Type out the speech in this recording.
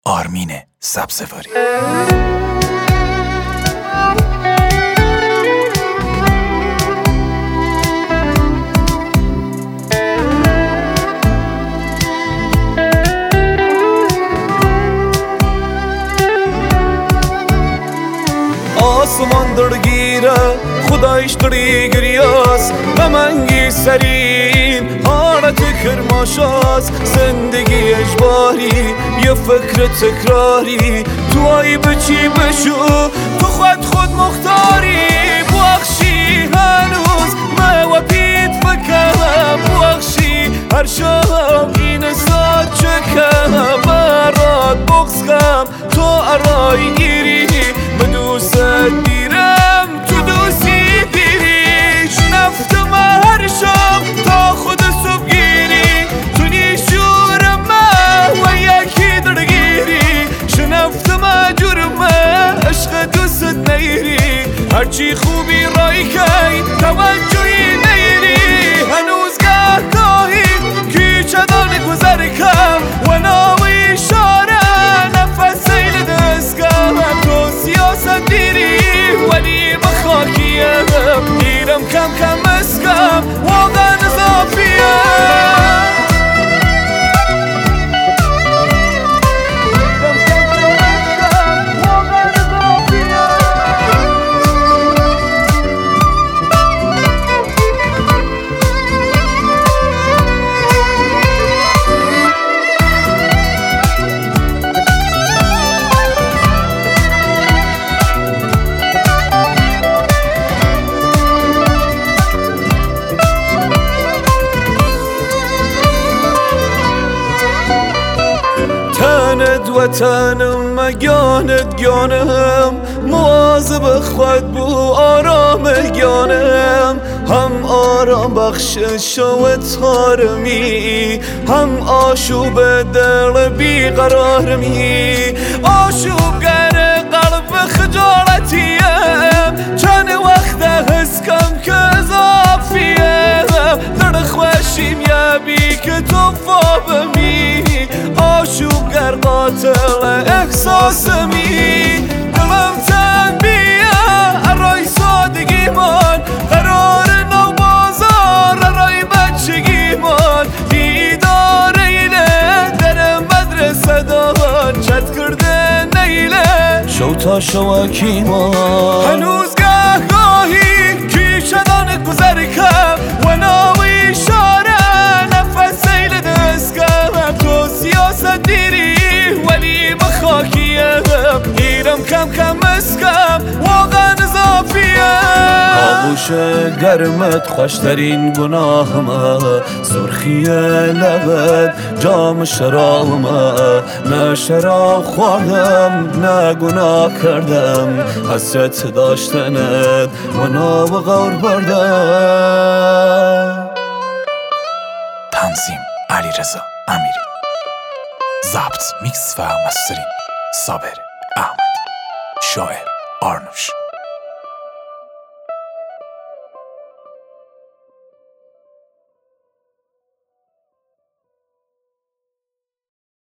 آرمین سبزواری. آسمان درگیره خدایش دری گریاس غمانگی سرین حالت کرماشاس زندگی اجباری یه فکر تکراری تو ای بچی بشو تو خود مختاری بخشی هنوز ما پیت فکرم بخشی هر شب این ساعت چکم برات بغض کم تو ارای گیری دوست دیرم تو دوستی دیریش نفتم هر شب تا خود صبح گیری تو نیشورم و یکی درگیری شنفتم جرم عشق دوست نیری هرچی خوبی رای کی توجهی نیری هنوز گاهی کیچه دان گذر کم و ناوی شاره نفس سیل دست کم تو سیاست دیری ولی بخاکیم دیرم کم اسکم واقعا اضافیم وطنم مگانت گانم مواظب خود بو آرام گانم هم آرام بخشش و تارمی هم آشوب دل بیقرارمی آشوبگر قلب خجالتیم چند وقت حس کم که اضافیم در خوشیم یبی که تو فابمی آشوبگر قاتل احساسمی دلم تنبیه ارای سادگیمان قرار نو بازار ارای بچگیمان دیدار ایله در مدرسه دان چت کرده نیله شو تا شواکیمان هنوز گاهی کیچه دان گذر کم و ناوی شاره نفس سیل دست کم تو سیاست دیری ولی بخاکیم دیرم کم اسکم واقعا اضافیم آغوش گرمت خوشترین گناهمه سرخی لبت جام شرابمه نه شراب خوردم نه گناه کردم حسرت داشتنت و نا و غور بردم تنظیم علیرضا امیری، ضبط میکس و مسترینگ صابر احمد، شاعر آرنوش.